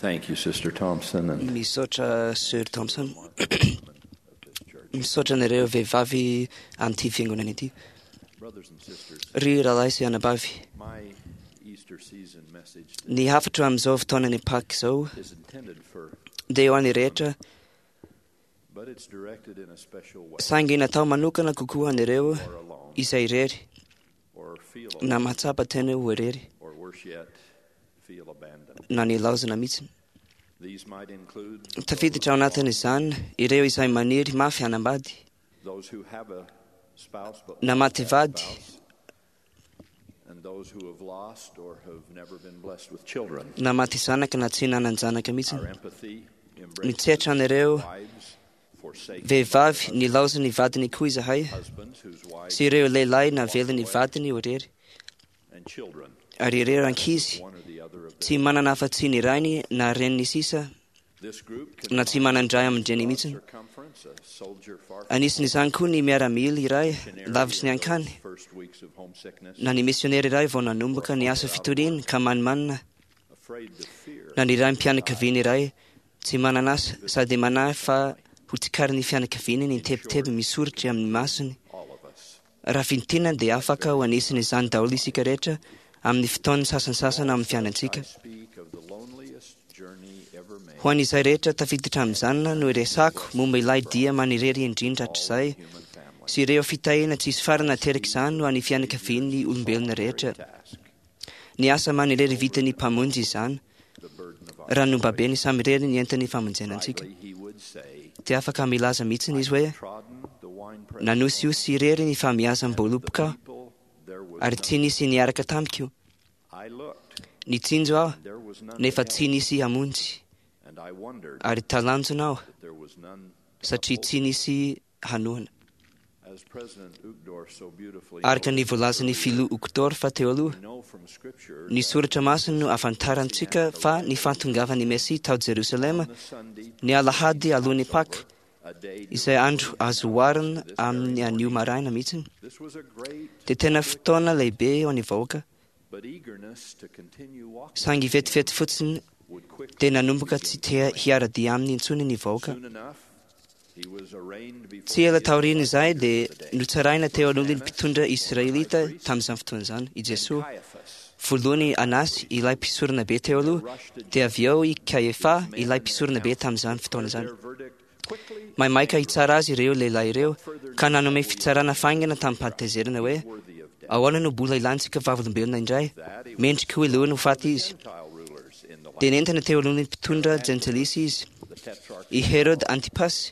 Thank you, Sister Thompson. And Misaotra Sir Thompson. Misaotra anareo vehivavy an'ity fiangonana ity. brothers and sisters, Ry rahalahy sy anabavy, my Easter season message ny hafatra amin'izao fotoanany Pâques izao is intended for, dia ho an'ny rehetra, but it's directed in a special way, saingy natao manokana kokoa an'ireo or alone, izay irery or feel na alone, mahatsapa tena ho irery or worse yet, feel abandoned. na ny laozana mihitsiny. These might include Tafiditra ao anatin'izany ireo izay maniry mafy hanambady, those who have a spouse but na lost maty that vady, spouse, and those who have lost or have never been blessed with children. na maty zanaka na tsy nanan-janaka Our mihitsiny. empathy Mitsehatra embraces an'ireo wives forsaken vehivavy ny laozany vadiny koa izahay, husbands whose wives sy ireo lehilahy na velony vadiny ho irery, and children, ary ireo ankizy one or the other of tsy them. manana afa-tsy ny rainy na reniny sisa This group na tsy manandray amindreny broad mihitsiny. circumference, a soldier far from Anisan'izany koa ny miaramily iray missionary lavitry ny in ankany, those first weeks of homesickness, na ny misionera iray vao nanomboka ny asa fitoriana ka manimanina, afraid to fear na ny ray mpianakaviana iray tsy mananasa sady manahy fa ho tsikary ny fianakaviany ny tebiteby misoritra amin'ny masony. all of us. Raha fintinana dia afaka ho anisany izany daholo isika rehetra amin'ny fotoany sasansasana amin'ny fiainantsika. I speak of the loneliest journey ever made Ho an'izay rehetra tafiditra amin'izany no iresako momba ilay dia manirery indrindra hatr'izay, human family. sy ireo fitahina tsy isy farana teraka izany ho an'ny fianakavian'ny olombelona rehetra. Task, Ny asa manirery vitany mpamonjy izany, the burden of raha nombabeny samy irery ny entany famonjenantsika. rightly he would say, Dia afaka milaza mihitsiny izy hoe trodden the winepress, nanosy io sy irery ny fahamiaza mboloboka people, there was ary tsy nisy niaraka tamiko. I looked, Nitsinjo aho there was none nefa to tsy help, nisy hamonjy, and I wondered ary talanjona aho that there was none to satria uphold. tsy nisy hanoana. As President Uchtdorf so beautifully Araka ny noted volazan'ny earlier, filoha Uchtdorf fa teo aloha, we know from Scripture ny that soratra masina no afantarantsika fa ny fantongavany Mesia tao Jerusalema on the Sunday ny alahady alohan'ny Pâques, a day izay andro azo oharina amin'ny anio maraina mihitsiny, this was a great dia tena fotoana lehibe eo any vahoaka, but eagerness to continue walking saingy vetivety fotsiny would quickly dia nanomboka tsy te hiara-dia aminy intsony ny vahoaka. soon enough he was arraigned before Tsy ela the taoriana izay dia Israelites of the day. notsaraina teo alohan'ny mpitondra Israelita tamin'izany fotoana izany i And Jesosy. Caiaphas Voalohany Anasy ilay mpisorona be teo aloha, dia avy eo i Kaiefa ilay mpisorona be tamin'izany fotoana izany. their verdict quickly Maimaika hitsara azy ireo lehilahy ireo ka nanome fitsarana faingana tamin'ny mpatezerana hoe worthy of death. ahoana no mbola ilantsika vavolombelona indray, That he was mendrika ho elohany ho faty izy. Gentile rulers in the Dia land. nentana teo alohan'ny mpitondra Jentelisy izy, The tetrarch i Herod Antipas,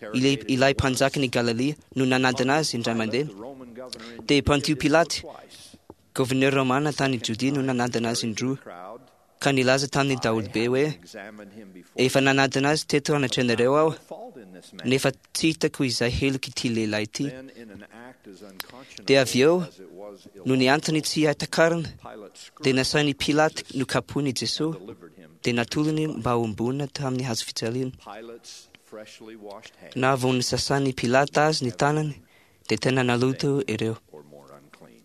ilay mpanjaka ny Galilia no nanadina azy indray mandeha. the Roman governor in Dia Pontio Pilaty, twice. gouverneur romana tany Jodia no nanadina azy indroa, Crowd ka nilaza tamin'ny daolobe hoe examined him before efa nanadina azy teto anatrehanareo aho, fault in this man. nefa tsy hitako izay heloka ity lehilahy ity. Then in an act as unconscionable Dia avy eo, as it was no ny antony tsy ahitakarina, Pilate dia nasainy Pilaty no kapohiny Jesosy, delivered him. dia natolony mba ho ombonina tamin'ny hazo fijaliana. Pilate's freshly washed hands Na vao nisasany Pilata azy ny tanany, dia tena naloto ireo. or more unclean.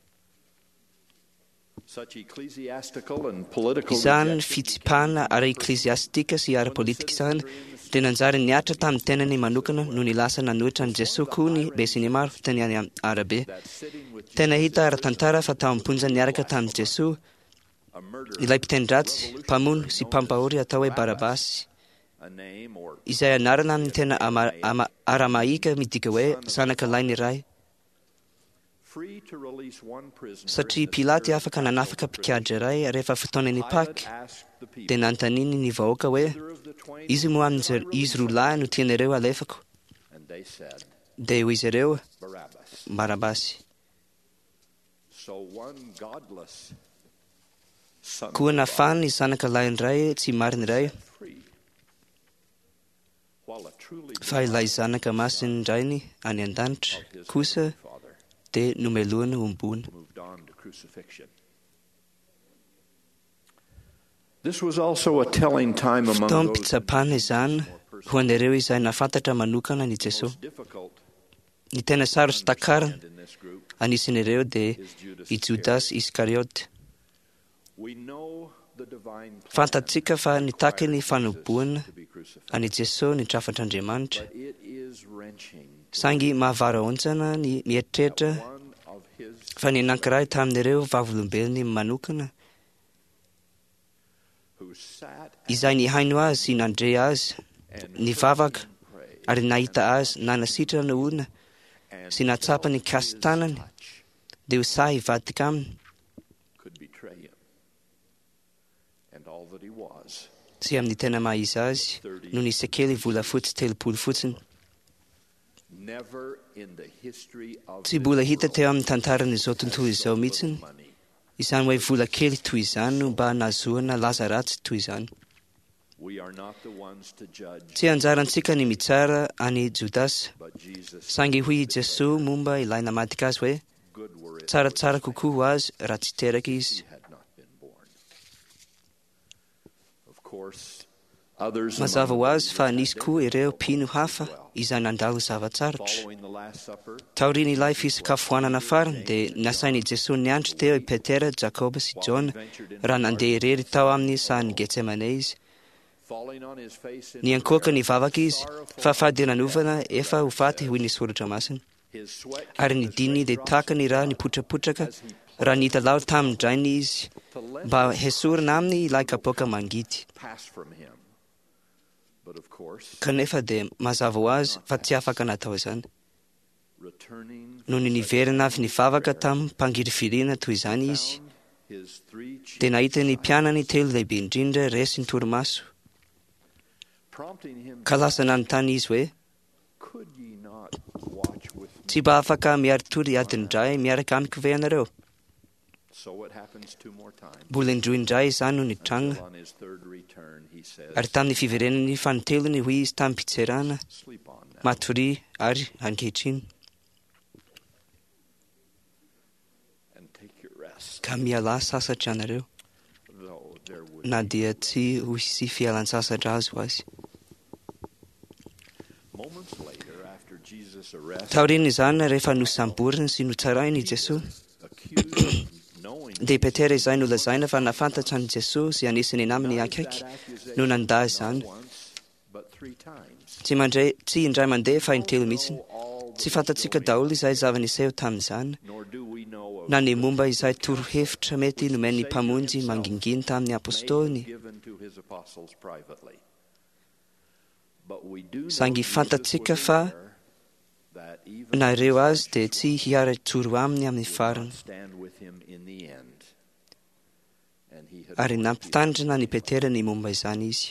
Such ecclesiastical and political Izany rejection fitsipahana ary ekleziastika sy ara-politika izany dia nanjary niatra tamin'ny tenany manokana no ny lasa nanohitra ny Jesosy koa ny be sy ny maro tany any arabe. that sitting with Tena hita ara-tantara fa tao am-ponja niaraka tamin'ny Jesosy a murder, ilay mpitendratsy, mpamono sy mpampahory atao hoe Barabasy, a name or izay anarana amin'ny tena aramahika midika hoe zanaka lainy iray, free to release one prisoner. satria in the Pilaty spirit of afaka nanafaka mpikadra iray rehefa fotoanany Pâques. Pilate asked the people, Dia nantaniny ny vahoaka hoe "Either of the twain?" izy moa izy roa lahy no tianareo alefako. And they said, Dia hoy izy ireo Barabbas. Barabasy. So one godless son Koa of God nafany zanaka lahy iray tsy marina iray, free, while a truly fa ilay zanaka masiny indray ny any an-danitra his kosa father dia nomelohana ombona. moved on to crucifixion. This was also a telling time among those Fotoam-pitsapana izany ho an'ireo izay nafantatra manokana ny Jesosy. most difficult Ny tena sarotsy takarana and in this group anisan'ireo dia is Judas i Judas Iscariote. We know Fantatsika fa nitaky ny fanomboana any Jesosy ny trafatr'Andriamanitra. Sangy mahavaraontsana ny mieritreritra fa ny anankiray tamin'ireo vavolombelony manokana izay nihaino azy sy nandre azy, nivavaka ary nahita azy nanasitrana ny olona sy natsapa ny kasitanany dia ho sahy hivadika aminy. Sy amin'ny tena mahizy azy no nisy kely volafotsy 30 fotsiny. Tsy mbola hita teo amin'ny tantaran'izao tontolo izao mihitsiny izany hoe vola kely toy izany no mba nahazoana Lazaratsy toy izany. Tsy anjarantsika ny mitsara any Jodasy, sangy hoy Jesosy momba ilay namadika azy hoe tsaratsara kokoa ho azy raha tsy teraka izy. Mazava ho azy fa nisy koa ireo mpino hafa izay nandalo zavatsarotra. Taorian'ilay fisakafoanana farany dia nasain'i Jesosy niandry teo i Petera, Jakoba sy Jona raha nandeha irery tao amin'ny sahan'ny Getsemane izy. Niankoaka nivavaka izy, fa fady nanovana efa ho faty hoy ny soratra masina. Ary nidiny dia tahaka ny raha nipotrapotraka raha nihita laotra tamin'indrainy izy mba hesorina aminy ilay kapoaka mangidy. Kanefa dia mazava ho azy fa tsy afaka natao izany. Noho ny niverina avy nivavaka tamin'ny mpangirifirina toy izany izy, dia nahita ny mpianany 3 lehibe indrindra resy ny torimaso. Ka lasa nanontany izy hoe, tsy mba afaka miaritory adiny-dray miaraka amiko ve ianareo? Mbola indroa indray izany no nitranga. Ary tamin'ny fiverenany fanotelony hoy izy tamin'ny mpitserana, matory ary ankehitriny. Ka miala sasatra ianareo, na dia tsy ho hisy fialan-tsasatra azo azy. Taoriana izany rehefa nosamborina sy notsarainy Jesosy, dia Petera izay nolazaina fa nafantatra ny Jesosy sy anisany namany akaiky no nandà izany. Tsy indray mandeha fa in-telo mihitsiny. Tsy fantatsika daholo izay zava-niseho tamin'izany, na ny momba izay toro-hevitra mety nomeny mpamonjy manginginy tamin'ny apôstôly. Sangy fantatsika fa nareo azy dia tsy hiara-tsoro aminy amin'ny farany. Ary nampitandrina ny Petera ny momba izany izy.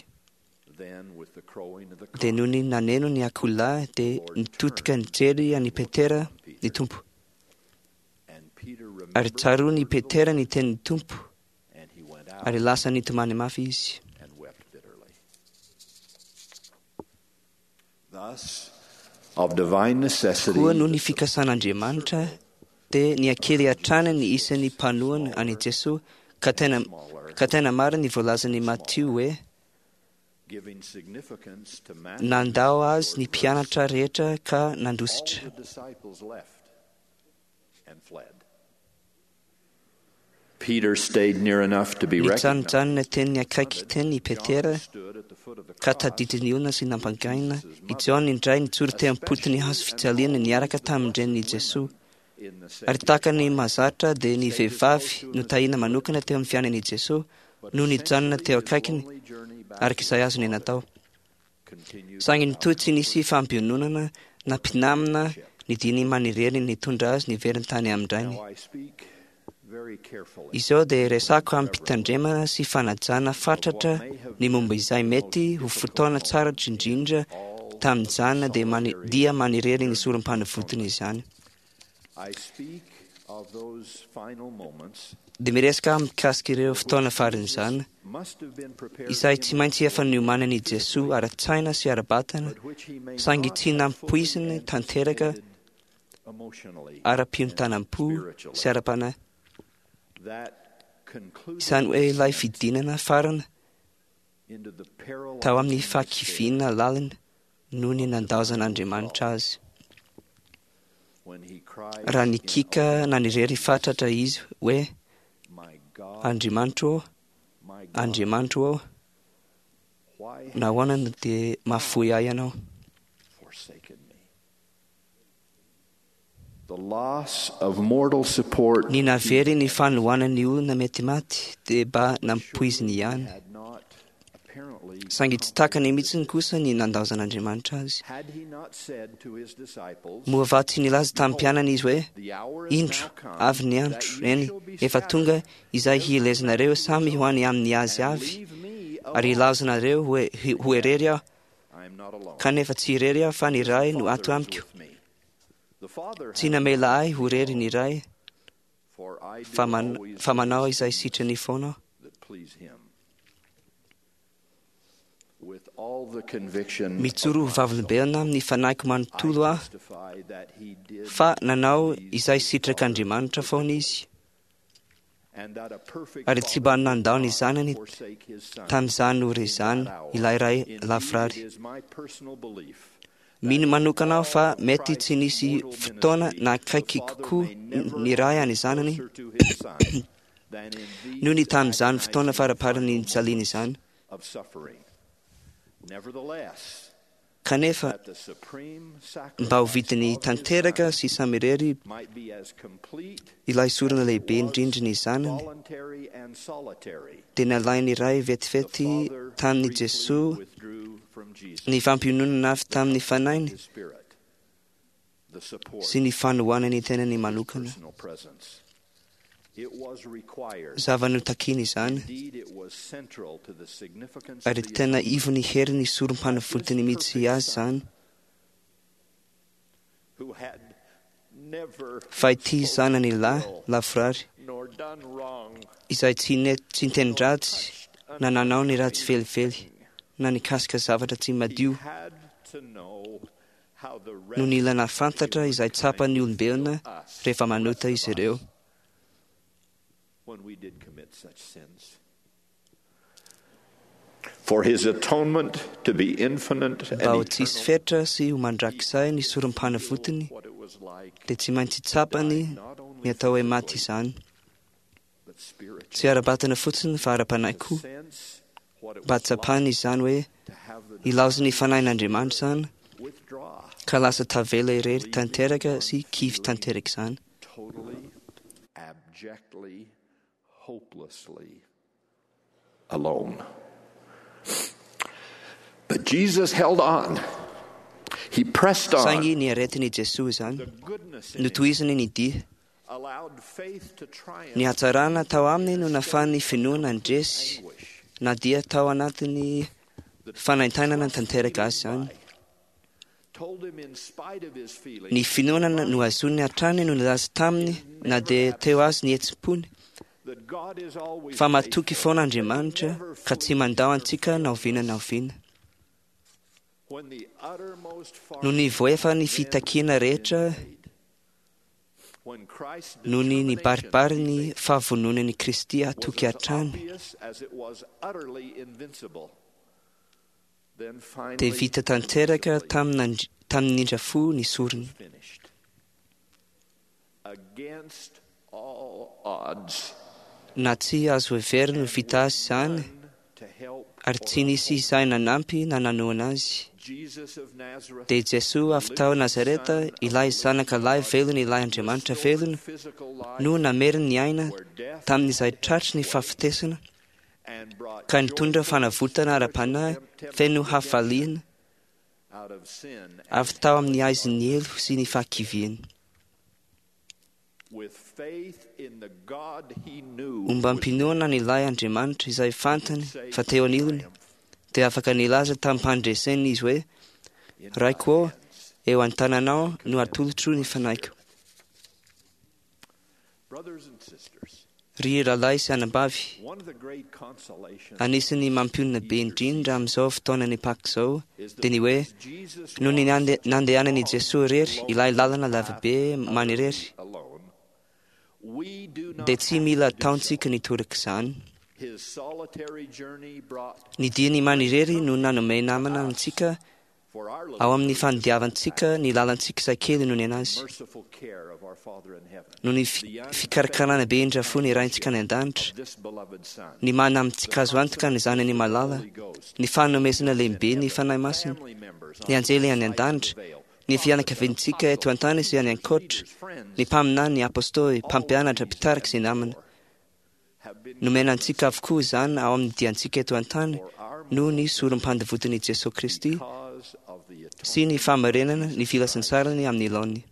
Dia noho ny naneno ny akoholahy dia nitotika nijery any Petera ny tompo. Ary tsaroa ny Petera ny tenin'ny tompo, ary lasa nitomany mafy izy. Koa noho ny fikasan'Andriamanitra dia niakely hatrany ny isan'ny mpanohana any Jesosy, ka tena marina ny voalazan'i Matteo hoe nandao azy ny mpianatra rehetra ka nandositra. Nijanonjanona teny akaiky teny i Petera ka tadidiny olona sy nampangaina. I Jona indray nijoro teo am-potony hazo fijaliana niaraka tamin'ireny Jesosy. Ary tahaka ny mahazatra dia ny vehivavy notahina manokana teo amin'ny fiainan'i Jesosy no nijanona teo akaikiny araka izay azony natao. Sangy nitoy tsy nisy fampiononana na mpinamina nidiny manirery nitondra azy niveriny tany amin'indrainy. Izao dia resako amin'ny mpitandremana sy fanajana fatratra ny momba izay mety ho fotoana tsara indrindra tamin'izany dia manirery ny sorom-panavodiny izany. Dia miresaka mikasika ireo fotoana farany izany, izay tsy maintsy efa niomanan'i Jesosy ara-tsaina sy ara-batana, sangy tsy nampoiziny tanteraka ara-piontanam-po sy ara-panahy. Izany hoe ilay fidinana farana tao amin'ny fahakiviana lalina noho ny nandaozan'Andriamanitra azy. Raha nikika na nirery fatratra izy hoe, Andriamanitra ô, Andriamanitro aho, nahoana no dia mahafoy ahy ianao? Ny navery ny fanohanan'ny olona mety maty dia mba nampoiziny ihany. Saingy tsy takany mihitsiny kosa ny nandaozan'Andriamanitra azy. Moa vaty nilaza tamin'ny mpianany izy hoe, indro, avy ny andro, eny, efa tonga izay hielezinareo samy ho any amin'ny azy avy, ary ilaozanareo ho irery aho, kanefa tsy irery aho fa ny iray no ato amiko. Tsy namela ahy ho irery ny iray, fa manao izay sitrany foana aho. Mitsoro vavolombelona amin'ny fanahyko manontolo aho, fa nanao izay sitrak'Andriamanitra foana izy, ary tsy mba nandao ny zanany tamin'izany ho rezany ilay ray lavorary. Mino manokana aho fa mety tsy nisy fotoana nakaiky kokoa ny ray any zanany noho ny tamin'izany fotoana faraparany nijaliana izany. Kanefa mba ho vidiny tanteraka sy samirery ilay sorana lehibe indrindra ny zanany, dia nalainy iray vetivety tamin'i Jesosy ny fampiononana avy tamin'ny fanainy sy ny fanohanany tenany manokana. Zava-notakiana izany, ary tena ivo ny hery ny sorom-panafotony mihitsy azy izany. Fa ity zanany lahy lavorary, izay tsy niteny-dratsy na nanao ny ratsy velively na nikasika zavatra tsy madio, no nila nafantatra izay tsapan'ny olombelona rehefa manota izy ireo. Mba ho tsisy fetra sy ho mandrakizay ny sorom-panafotony, dia tsy maintsy tsapany ny atao hoe maty izany. Tsy ara-batana fotsiny fa ara-panahy koa, mba tsapany izany hoe ilaozy ny fanahin'Andriamanitra izany, ka lasa tavela irery tanteraka sy kivy tanteraka izany. Alone. But Jesus held on. He pressed on. Saingy ny aretin'i Jesosy izany, notohizany ny dia. Ny hatsarana tao aminy no nahafahan'ny finoana andresy, na dia tao anatin'ny fanaintainana tanteraka azy izany. Ny finoana no azony hatrany no nilaza taminy, na dia teo azy ny etsim-pony, fa matoky foana Andriamanitra ka tsy mandao antsika naoviana naoviana. No ny voefa ny fitakiana rehetra, no ny nibaribary ny fahavononan'i Kristy atoky hatrany, dia vita tanteraka tamin'indrafo ny sorony. Na tsy azo heverina no vita azy izany, ary tsy nisy izay nanampy na nanoana azy, dia Jesosy avy tao Nazareta, ilay zanaka lahy velona, ilay Andriamanitra velona, no nameriny ny aina tamin'izay tratry ny fahafatesana, ka nitondra fanavotana ara-panahy feno hafaliana avy tao amin'ny aizin'ny elo sy ny fahakiviana. Omba ampinoana n'ilay Andriamanitra izay fantany fa teo anilony, dia afaka nilaza tamin'ny mpandreseny izy hoe, raiko ao, eo an-tananao no atolotro ny fanahyko. Ry ralahy sy anambavy, anisan'ny mampionana be indrindra amin'izao fotoana ny paky izao, dia ny hoe, no ny nandehanan'i Jesosy irery ilay lalana lavabe manirery, dia tsy mila ataontsika nitoraka izany. Ny diany manirery no nanome namana antsika Ao amin'ny fandiavantsika ny lalantsika izay kely noho ny anazy. Noho ny fikarakarana be indra fo ny raintsika ny an-danitra, ny mana amintsika azo antoka ny zanany malala, ny fanomezana lehibe ny fanahy masina, ny anjely any an-danitra, ny fianakaviantsika eto an-tany sy any ankoatra, ny mpaminany, ny apôstôly, mpampianatra, mpitarika izay namana. Nomenantsika avokoa izany ao amin'ny diantsika eto an-tany noho ny sorom-pandevodin'i Jesosy Kristy sy ny famarenana ny filasansarany amin'ny laony.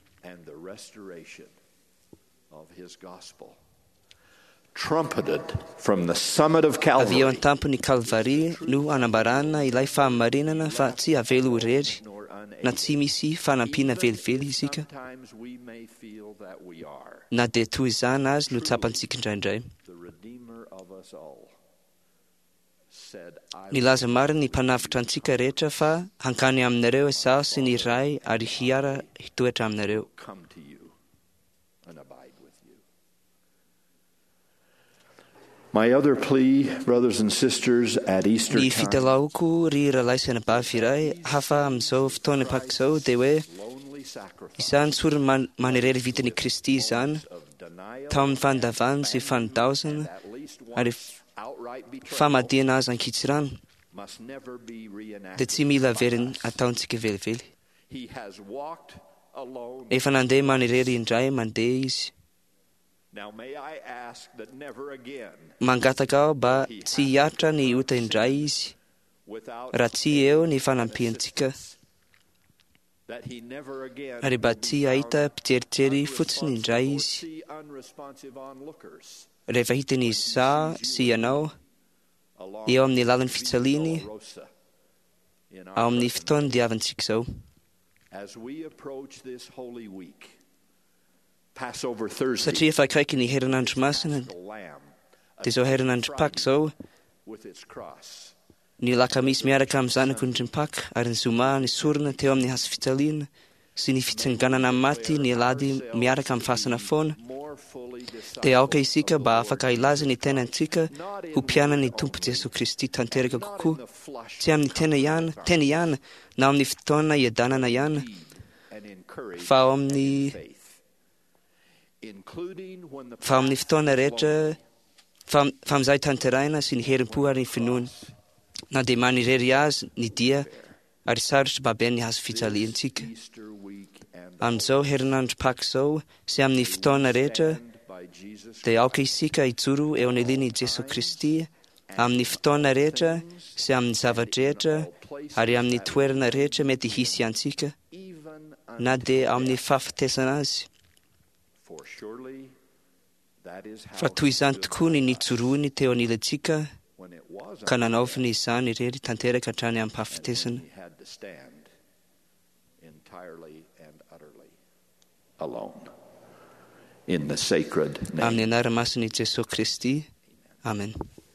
Avy eo an-tampony Kalvari no anambarana ilay fahamarinana fa tsy havelo irery na tsy misy fanampiana velively isika, na dia toy izany azy no tsapantsika indraindray. Nilaza marina ny mpanafitra antsika rehetra fa hankany aminareo izaho sy ny ray ary hiara hitoetra aminareo. My other plea, brothers and sisters, at Easter Ny time, fitalaoko ry ralahy sy anabavy iray hafa amin'izao fotoana pakizao dia hoe izany sorony manirery vitany Kristy izany tao amin'ny fandavana sy fanondaozana ary famadihana azy ankitsirano dia tsy mila veriny ataontsika velively. Efa nandeha manirery indray mandeha izy. Mangataka aho mba tsy hiatra ny ota indray izy raha tsy eo ny fanampiantsika ary mba tsy hahita mpijerijery fotsiny indray izy rehefa hitany izaho sy ianao eo amin'ny lalan'ny fitsaliany ao amin'ny fotoana diavantsika izao. Satria efa akaiky ny herinandro masina dia izao herinandro Paka izao ny lakamisy miaraka amin'ny zanako ny Paka ary ny zoma ny sorona teo amin'ny hazo fitsaliana sy ny fitsanganana maty ny alady miaraka amin'ny fasana foana dia aoka isika mba afaka ilaza ny tenantsika ho mpianany Tompo Jesosy Kristy tanteraka kokoa, tsy amin'ny tena ihany na amin'ny fotoana iadanana ihany fa ao amin'ny fotoana rehetra fa amin'izay tanteraina sy ny herim-po ary ny finoana na dia manirery azy ny dia ary sarotra babe ny hazo fijaliantsika. Amin'izao herinandro Paka izao sy amin'ny fotoana rehetra dia aoka isika hijoro eo aniliny Jesosy Kristy amin'ny fotoana rehetra sy amin'ny zavatra rehetra ary amin'ny toerana rehetra mety hisy antsika na dia amin'ny fahafatesana azy. Fa toy izany tokoa ny nijoroany teo anilantsika ka nanaovany izany irery tanteraka hatrany amin'ny fahafatesana. Amin'ny anara-mason'i Jesosy Kristy. Amen.